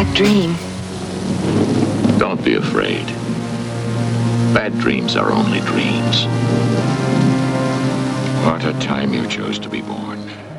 dream. Don't be afraid. Bad dreams are only dreams. What a time you chose to be born.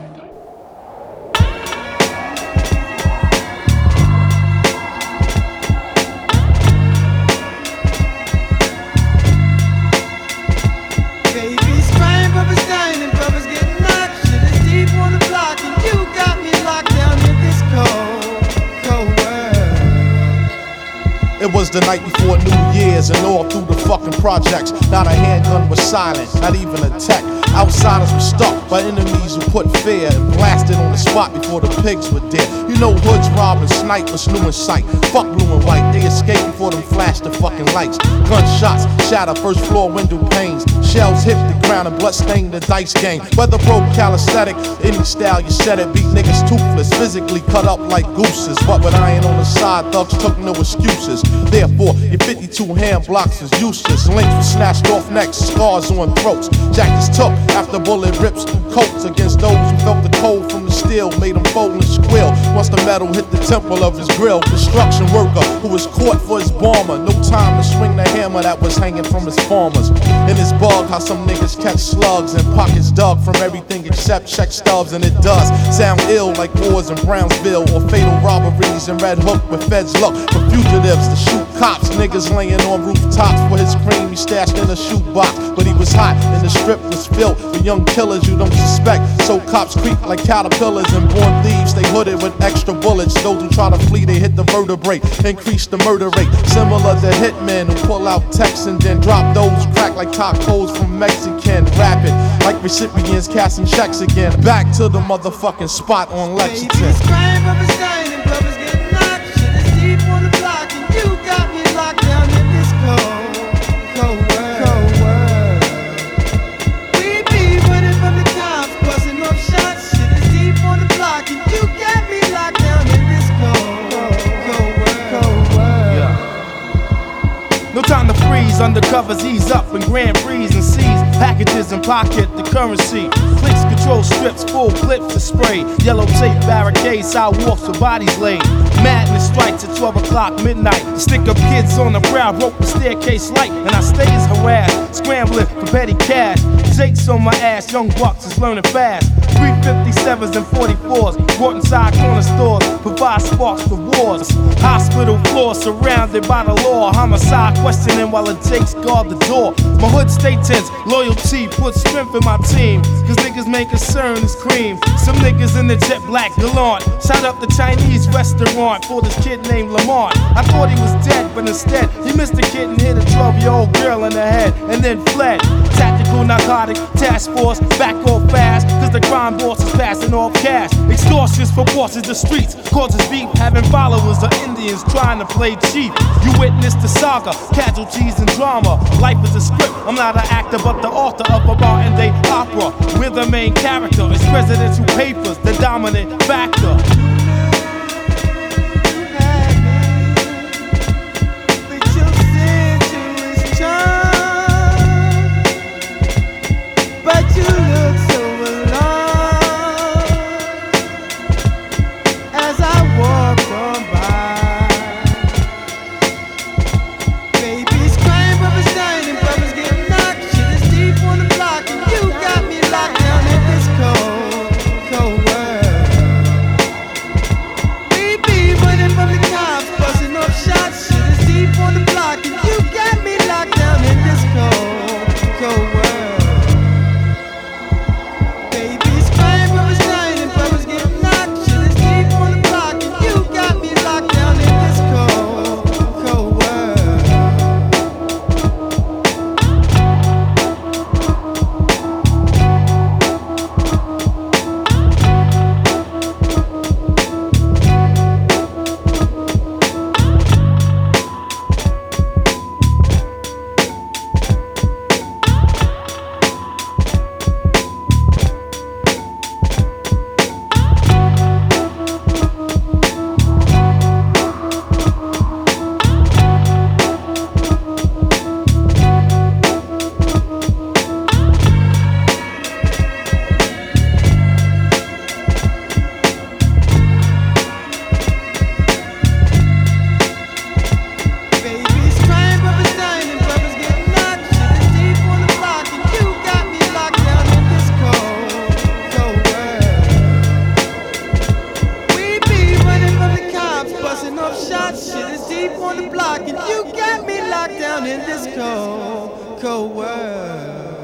It was the night before New Year's and all through the fucking projects. Not a handgun was silent, not even a tech. Outsiders were stuck by enemies who put fear and blasted on the spot before the pigs were dead. You know hoods, robbing, snipers, new in sight. Fuck blue and white, they escaped before them flashed the fucking lights. Gunshots shatter first floor window panes. Shells hit the ground and blood stained the dice game. Whether broke calisthenic, any style you said it. Beat niggas toothless, physically cut up like gooses. But with iron on the side, thugs took no excuses. Therefore, your 52 hand blocks is useless. Links were snatched off necks, scars on throats. Jackets took after bullet rips through coats against those who felt the cold from the steel, made them fold and squeal. Once the metal hit the temple of his grill, construction worker who was caught for his bomber. No time to swing the hammer that was hanging from his farmers. In his bug, how some niggas catch slugs and pockets dug from everything except check stubs. And it does sound ill like wars in Brownsville or fatal robberies in Red Hook where feds look for fugitives to shoot cops. Niggas laying on rooftops for his cream he stashed in a shoebox. But he was hot and the strip was filled with young killers you don't suspect. So cops creep like caterpillars and born thieves. They hooded with extra bullets. Those who try to flee, they hit the vertebrae, increase the murder rate. Similar to hitmen who pull out texts and then drop those crack like tacos from Mexican. Rapping like recipients casting checks again. Back to the motherfucking spot on Lexington. No time to freeze, undercovers ease up in Grand Prix and seize packages and pocket the currency. Clicks, control strips, full clips to spray. Yellow tape barricades, sidewalks with bodies laid. Madness strikes at 12 o'clock midnight. Stick up kids on the ground, broke the staircase light, and I stays harassed, scrambling for petty cash. Jake's on my ass, young bucks is learning fast. 357s and 44s, brought inside corner stores, provide sparks for wars. Hospital floor surrounded by the law, homicide questioning while the Jakes guard the door. My hood stay tense, loyalty puts strength in my team, cause niggas main concern is cream. Some niggas in the jet black gallant shot up the Chinese restaurant for this kid named Lamont. I thought he was dead, but instead he missed a kid and hit a 12-year-old girl in the head and then fled. Tactical narcotic task force, back off fast, cause the crime boss is passing off cash. Extortions for bosses the streets, causes beef, having followers of Indians trying to play cheap. You witness the saga, casualties and drama. Life is a script, I'm not an actor but the author of a modern day opera. We're the main character, it's presidential papers, the dominant factor. in this cold, cold world.